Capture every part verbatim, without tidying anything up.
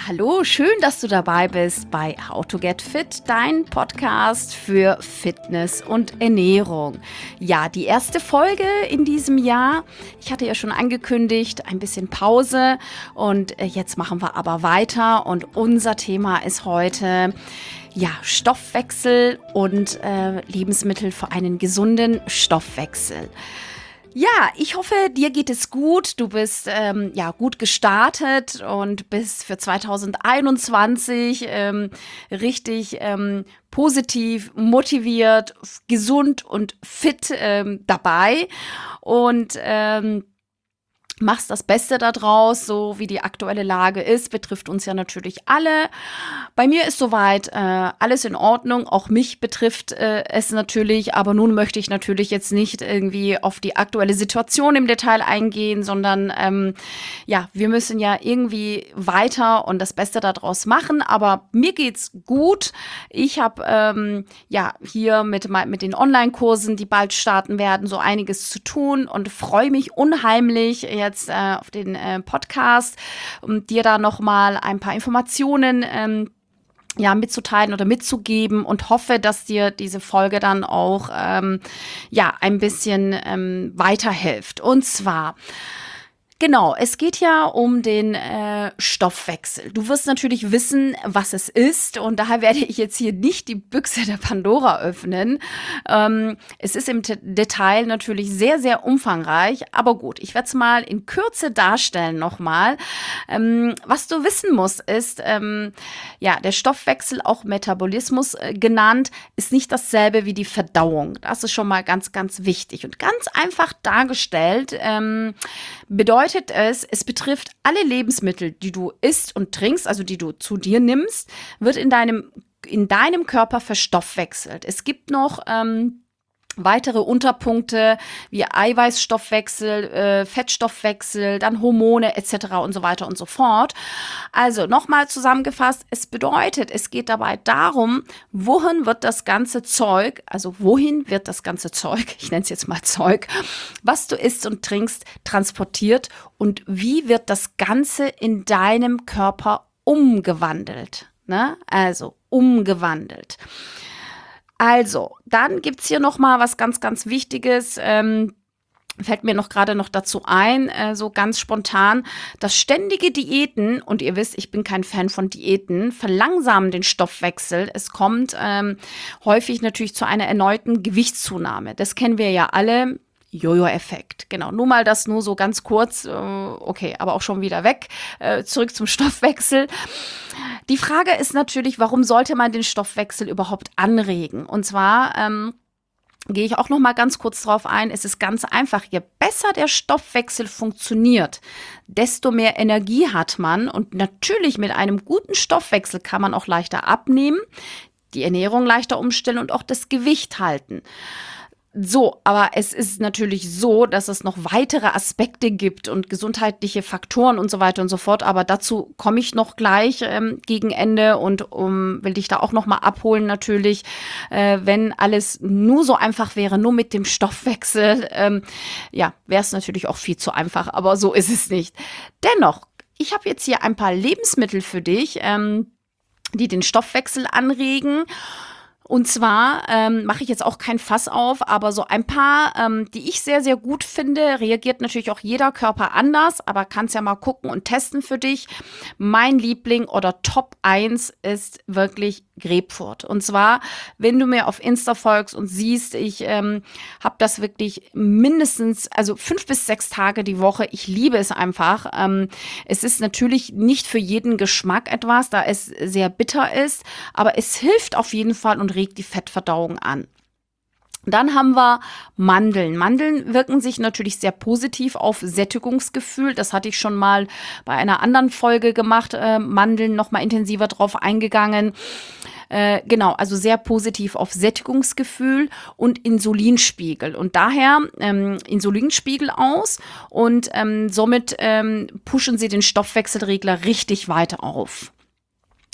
Hallo, schön, dass du dabei bist bei How to Get Fit, dein Podcast für Fitness und Ernährung. Ja, die erste Folge in diesem Jahr. Ich hatte ja schon angekündigt, ein bisschen Pause und jetzt machen wir aber weiter und unser Thema ist heute ja, Stoffwechsel und äh, Lebensmittel für einen gesunden Stoffwechsel. Ja, ich hoffe, dir geht es gut. Du bist ähm, ja gut gestartet und bist für zwanzig einundzwanzig ähm, richtig ähm, positiv, motiviert, f- gesund und fit ähm, dabei und ähm, machst das Beste daraus, so wie die aktuelle Lage ist, betrifft uns ja natürlich alle. Bei mir ist soweit äh, alles in Ordnung, auch mich betrifft äh, es natürlich, aber nun möchte ich natürlich jetzt nicht irgendwie auf die aktuelle Situation im Detail eingehen, sondern ähm, ja, wir müssen ja irgendwie weiter und das Beste daraus machen, aber mir geht's gut. Ich habe ähm, ja hier mit, mit den Online-Kursen, die bald starten werden, so einiges zu tun und freue mich unheimlich jetzt äh, auf den äh, Podcast, um dir da nochmal ein paar Informationen ähm, ja, mitzuteilen oder mitzugeben und hoffe, dass dir diese Folge dann auch ähm, ja, ein bisschen ähm, weiterhilft. Und zwar genau, es geht ja um den äh, Stoffwechsel. Du wirst natürlich wissen, was es ist und daher werde ich jetzt hier nicht die Büchse der Pandora öffnen. Ähm, es ist im T- Detail natürlich sehr, sehr umfangreich, aber gut, ich werde es mal in Kürze darstellen nochmal. Ähm, was du wissen musst ist, ähm, ja, der Stoffwechsel, auch Metabolismus äh, genannt, ist nicht dasselbe wie die Verdauung. Das ist schon mal ganz, ganz wichtig und ganz einfach dargestellt. Ähm, bedeutet es, es betrifft alle Lebensmittel, die du isst und trinkst, also die du zu dir nimmst, wird in deinem, in deinem Körper verstoffwechselt. Es gibt noch ähm, weitere Unterpunkte wie Eiweißstoffwechsel, äh, Fettstoffwechsel, dann Hormone et cetera und so weiter und so fort. Also nochmal zusammengefasst, es bedeutet, es geht dabei darum, wohin wird das ganze Zeug, also wohin wird das ganze Zeug, ich nenne es jetzt mal Zeug, was du isst und trinkst, transportiert und wie wird das Ganze in deinem Körper umgewandelt, ne? Also umgewandelt. Also, dann gibt's hier noch mal was ganz, ganz Wichtiges. Ähm, fällt mir noch gerade noch dazu ein, äh, so ganz spontan, dass ständige Diäten, und ihr wisst, ich bin kein Fan von Diäten, verlangsamen den Stoffwechsel. Es kommt ähm, häufig natürlich zu einer erneuten Gewichtszunahme. Das kennen wir ja alle. Jojo-Effekt, genau. Nur mal das nur so ganz kurz, äh, okay, aber auch schon wieder weg. Äh, zurück zum Stoffwechsel. Die Frage ist natürlich, warum sollte man den Stoffwechsel überhaupt anregen? Und zwar ähm, gehe ich auch noch mal ganz kurz drauf ein. Es ist ganz einfach. Je besser der Stoffwechsel funktioniert, desto mehr Energie hat man. Und natürlich mit einem guten Stoffwechsel kann man auch leichter abnehmen, die Ernährung leichter umstellen und auch das Gewicht halten. So, aber es ist natürlich so, dass es noch weitere Aspekte gibt und gesundheitliche Faktoren und so weiter und so fort. Aber dazu komme ich noch gleich ähm, gegen Ende und um, will dich da auch noch mal abholen natürlich. Äh, wenn alles nur so einfach wäre, nur mit dem Stoffwechsel, ähm, ja, wäre es natürlich auch viel zu einfach. Aber so ist es nicht. Dennoch, ich habe jetzt hier ein paar Lebensmittel für dich, ähm, die den Stoffwechsel anregen. Und zwar ähm, mache ich jetzt auch kein Fass auf, aber so ein paar, ähm, die ich sehr, sehr gut finde, reagiert natürlich auch jeder Körper anders, aber kannst ja mal gucken und testen für dich. Mein Liebling oder Top eins ist wirklich Grapefruit. Und zwar, wenn du mir auf Insta folgst und siehst, ich ähm, habe das wirklich mindestens, also fünf bis sechs Tage die Woche. Ich liebe es einfach. Ähm, es ist natürlich nicht für jeden Geschmack etwas, da es sehr bitter ist, aber es hilft auf jeden Fall und regt die Fettverdauung an. Dann haben wir Mandeln. Mandeln wirken sich natürlich sehr positiv auf Sättigungsgefühl. Das hatte ich schon mal bei einer anderen Folge gemacht. Äh, Mandeln noch mal intensiver drauf eingegangen. Äh, genau, also sehr positiv auf Sättigungsgefühl und Insulinspiegel. Und daher ähm, Insulinspiegel aus und ähm, somit ähm, pushen sie den Stoffwechselregler richtig weiter auf.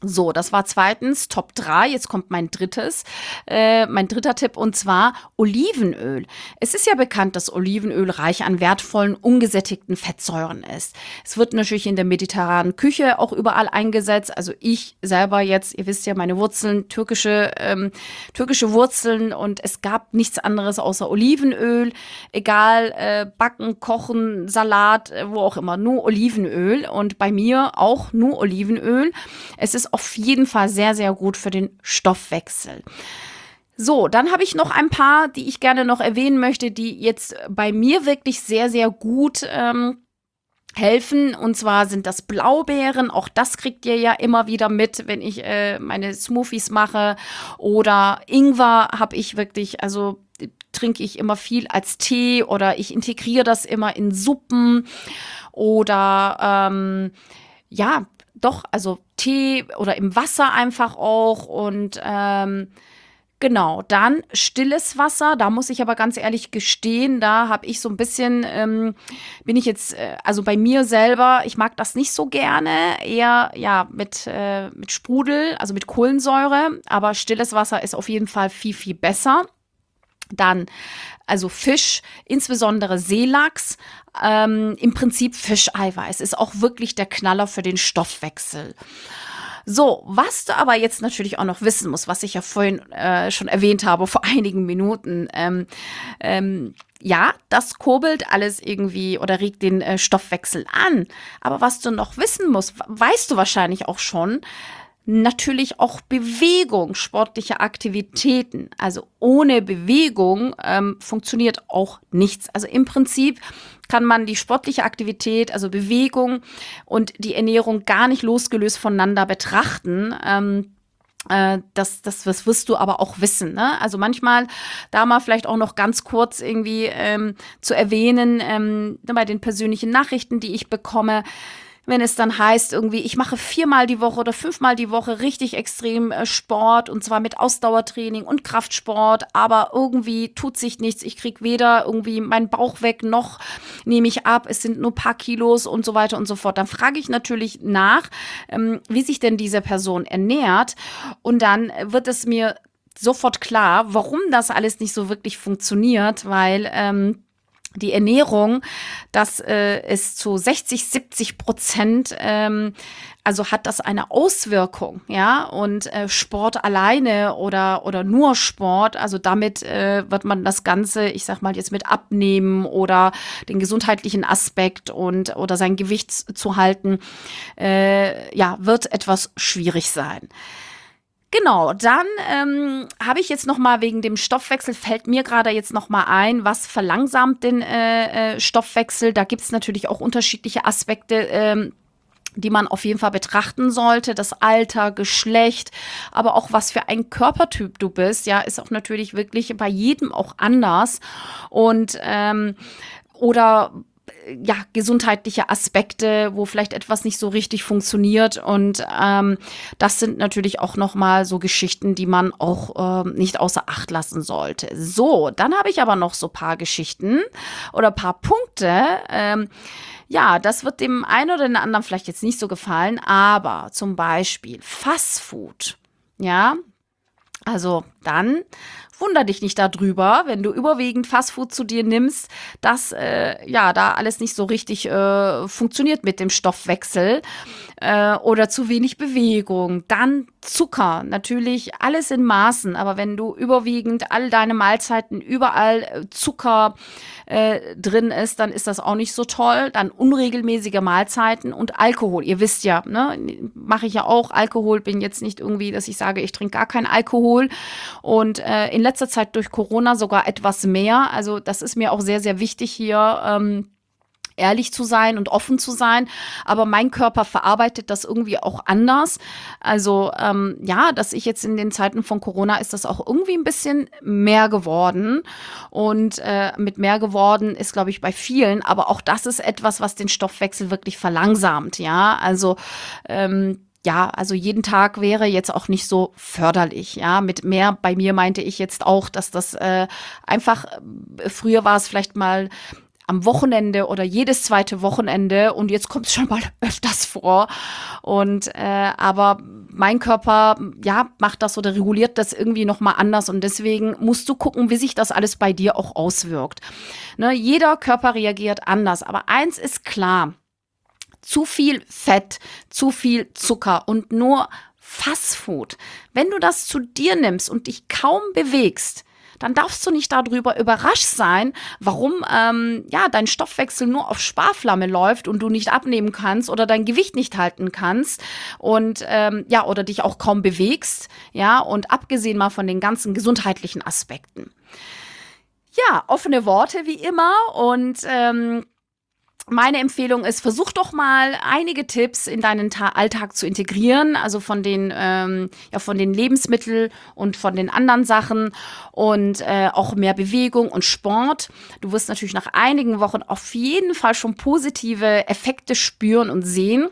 So, das war zweitens Top drei. Jetzt kommt mein drittes, äh, mein dritter Tipp, und zwar Olivenöl. Es ist ja bekannt, dass Olivenöl reich an wertvollen, ungesättigten Fettsäuren ist. Es wird natürlich in der mediterranen Küche auch überall eingesetzt. Also ich selber jetzt, ihr wisst ja, meine Wurzeln, türkische, ähm, türkische Wurzeln, und es gab nichts anderes außer Olivenöl. Egal, äh, backen, kochen, Salat, äh, wo auch immer, nur Olivenöl. Und bei mir auch nur Olivenöl. Es ist auf jeden Fall sehr, sehr gut für den Stoffwechsel. So, dann habe ich noch ein paar, die ich gerne noch erwähnen möchte, die jetzt bei mir wirklich sehr, sehr gut ähm, helfen. Und zwar sind das Blaubeeren. Auch das kriegt ihr ja immer wieder mit, wenn ich äh, meine Smoothies mache. Oder Ingwer habe ich wirklich, also trinke ich immer viel als Tee, oder ich integriere das immer in Suppen. Oder ähm, ja, doch, also Tee oder im Wasser einfach auch. Und ähm, genau, dann stilles Wasser. Da muss ich aber ganz ehrlich gestehen, da habe ich so ein bisschen, ähm, bin ich jetzt, äh, also bei mir selber, ich mag das nicht so gerne, eher ja mit, äh, mit Sprudel, also mit Kohlensäure. Aber stilles Wasser ist auf jeden Fall viel, viel besser. Dann, also Fisch, insbesondere Seelachs, ähm, im Prinzip Fischeiweiß, ist auch wirklich der Knaller für den Stoffwechsel. So, was du aber jetzt natürlich auch noch wissen musst, was ich ja vorhin äh, schon erwähnt habe, vor einigen Minuten, ähm, ähm, ja, das kurbelt alles irgendwie oder regt den äh, Stoffwechsel an. Aber was du noch wissen musst, weißt du wahrscheinlich auch schon, natürlich auch Bewegung, sportliche Aktivitäten. Also ohne Bewegung ähm, funktioniert auch nichts. Also im Prinzip kann man die sportliche Aktivität, also Bewegung und die Ernährung gar nicht losgelöst voneinander betrachten. Ähm, äh, das, das, das wirst du aber auch wissen, ne? Also manchmal, da mal vielleicht auch noch ganz kurz irgendwie ähm, zu erwähnen, ähm, bei den persönlichen Nachrichten, die ich bekomme, wenn es dann heißt, irgendwie, ich mache viermal die Woche oder fünfmal die Woche richtig extrem äh, Sport, und zwar mit Ausdauertraining und Kraftsport, aber irgendwie tut sich nichts. Ich kriege weder irgendwie meinen Bauch weg, noch nehme ich ab. Es sind nur ein paar Kilos und so weiter und so fort. Dann frage ich natürlich nach, ähm, wie sich denn diese Person ernährt, und dann wird es mir sofort klar, warum das alles nicht so wirklich funktioniert, weil ähm, die Ernährung, das äh, ist zu sechzig, siebzig Prozent, ähm, also hat das eine Auswirkung, ja, und äh, Sport alleine oder, oder nur Sport, also damit äh, wird man das Ganze, ich sag mal jetzt mit Abnehmen oder den gesundheitlichen Aspekt und oder sein Gewicht zu halten, äh, ja, wird etwas schwierig sein. Genau, dann ähm, habe ich jetzt noch mal wegen dem Stoffwechsel, fällt mir gerade jetzt noch mal ein, was verlangsamt den äh, äh, Stoffwechsel. Da gibt es natürlich auch unterschiedliche Aspekte, ähm, die man auf jeden Fall betrachten sollte. Das Alter, Geschlecht, aber auch was für ein Körpertyp du bist, ja, ist auch natürlich wirklich bei jedem auch anders. Und ähm, oder ja, gesundheitliche Aspekte, wo vielleicht etwas nicht so richtig funktioniert. Und ähm, das sind natürlich auch nochmal so Geschichten, die man auch ähm, nicht außer Acht lassen sollte. So, dann habe ich aber noch so ein paar Geschichten oder ein paar Punkte. Ähm, ja, das wird dem einen oder den anderen vielleicht jetzt nicht so gefallen, aber zum Beispiel Fastfood. Ja, also dann wunder dich nicht darüber, wenn du überwiegend Fastfood zu dir nimmst, dass äh, ja da alles nicht so richtig äh, funktioniert mit dem Stoffwechsel äh, oder zu wenig Bewegung. Dann Zucker, natürlich alles in Maßen, aber wenn du überwiegend all deine Mahlzeiten überall äh, Zucker äh, drin ist, dann ist das auch nicht so toll. Dann unregelmäßige Mahlzeiten und Alkohol. Ihr wisst ja, ne, mache ich ja auch Alkohol, bin jetzt nicht irgendwie, dass ich sage, ich trinke gar keinen Alkohol. Und äh, in letzter Zeit durch Corona sogar etwas mehr. Also das ist mir auch sehr, sehr wichtig hier, ähm, ehrlich zu sein und offen zu sein. Aber mein Körper verarbeitet das irgendwie auch anders. Also ähm, ja, dass ich jetzt in den Zeiten von Corona ist das auch irgendwie ein bisschen mehr geworden. Und äh, mit mehr geworden ist, glaube ich, bei vielen. Aber auch das ist etwas, was den Stoffwechsel wirklich verlangsamt. Ja, also ähm, ja, also jeden Tag wäre jetzt auch nicht so förderlich, ja. Mit mehr, bei mir meinte ich jetzt auch, dass das äh, einfach, äh, früher war es vielleicht mal am Wochenende oder jedes zweite Wochenende und jetzt kommt es schon mal öfters vor. Und äh, aber mein Körper, ja, macht das oder reguliert das irgendwie nochmal anders und deswegen musst du gucken, wie sich das alles bei dir auch auswirkt. Ne, jeder Körper reagiert anders, aber eins ist klar: Zu viel Fett, zu viel Zucker und nur Fastfood. Wenn du das zu dir nimmst und dich kaum bewegst, dann darfst du nicht darüber überrascht sein, warum ähm, ja, dein Stoffwechsel nur auf Sparflamme läuft und du nicht abnehmen kannst oder dein Gewicht nicht halten kannst und ähm, ja, oder dich auch kaum bewegst, ja, und abgesehen mal von den ganzen gesundheitlichen Aspekten. Ja, offene Worte wie immer und ähm, meine Empfehlung ist, versuch doch mal einige Tipps in deinen Ta- Alltag zu integrieren, also von den, ähm, ja, von den Lebensmitteln und von den anderen Sachen und äh, auch mehr Bewegung und Sport. Du wirst natürlich nach einigen Wochen auf jeden Fall schon positive Effekte spüren und sehen.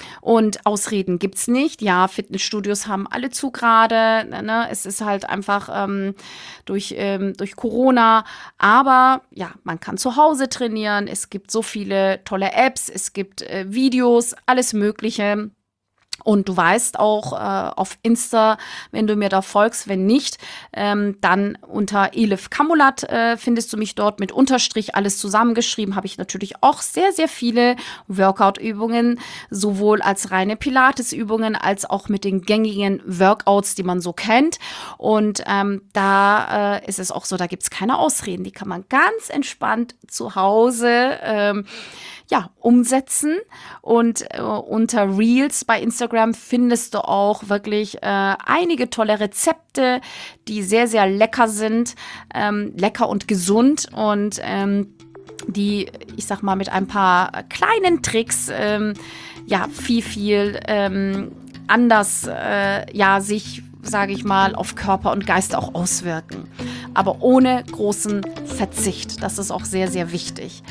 Und Ausreden gibt's nicht. Ja, Fitnessstudios haben alle zu gerade. Ne? Es ist halt einfach ähm, durch, ähm, durch Corona. Aber ja, man kann zu Hause trainieren. Es gibt so viele tolle Apps. Es gibt äh, Videos, alles Mögliche. Und du weißt auch äh, auf Insta, wenn du mir da folgst, wenn nicht, ähm, dann unter Elif Kamulat äh, findest du mich dort mit Unterstrich, alles zusammengeschrieben, habe ich natürlich auch sehr, sehr viele Workout-Übungen, sowohl als reine Pilates-Übungen, als auch mit den gängigen Workouts, die man so kennt. Und ähm, da äh, ist es auch so, da gibt es keine Ausreden, die kann man ganz entspannt zu Hause ähm, ja, umsetzen und äh, unter Reels bei Instagram findest du auch wirklich äh, einige tolle Rezepte, die sehr, sehr lecker sind, ähm, lecker und gesund und ähm, die, ich sag mal, mit ein paar kleinen Tricks ähm, ja, viel, viel ähm, anders äh, ja, sich, sage ich mal, auf Körper und Geist auch auswirken. Aber ohne großen Verzicht. Das ist auch sehr, sehr wichtig.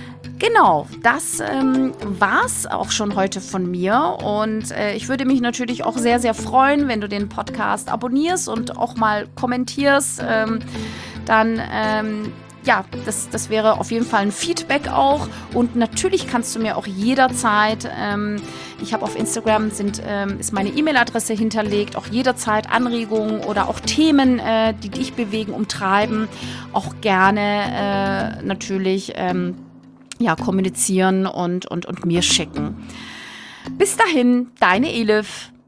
Genau, das ähm, war's auch schon heute von mir und äh, ich würde mich natürlich auch sehr, sehr freuen, wenn du den Podcast abonnierst und auch mal kommentierst. Ähm, dann, ähm, ja, das, das wäre auf jeden Fall ein Feedback auch und natürlich kannst du mir auch jederzeit, ähm, ich habe auf Instagram, sind, ähm, ist meine E-Mail-Adresse hinterlegt, auch jederzeit Anregungen oder auch Themen, äh, die dich bewegen, umtreiben, auch gerne äh, natürlich ähm, ja, kommunizieren und, und, und mir schicken. Bis dahin, deine Elif.